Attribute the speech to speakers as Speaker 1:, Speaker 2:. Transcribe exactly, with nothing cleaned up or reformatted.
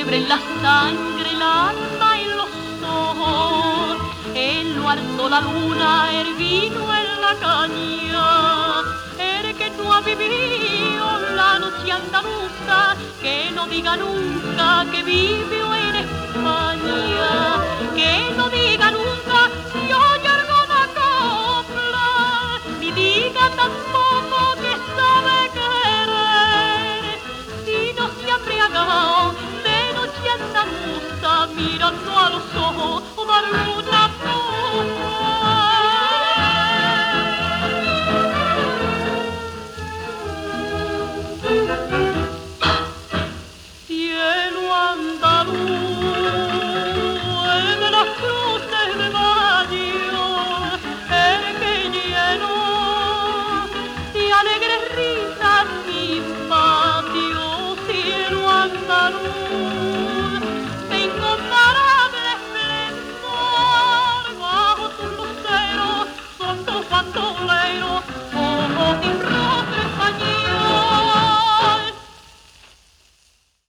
Speaker 1: fiebre en la sangre, el alma y los ojos. En lo alto la luna, el vino en la caña. El que no ha vivido la noche andaluza, que no diga nunca que vivió en España. Que no diga nunca si oye alguna copla, ni diga tampoco que sabe querer. Si no se ha embriagado de noche andaluza, mirando a los ojos una luna pura. Cielo andaluz, en las cruces de mayo, el que llenó de alegres risas mi patio. Cielo andaluz, de incomparable esplendor, bajo tus luceros son tus bandoleros, ojos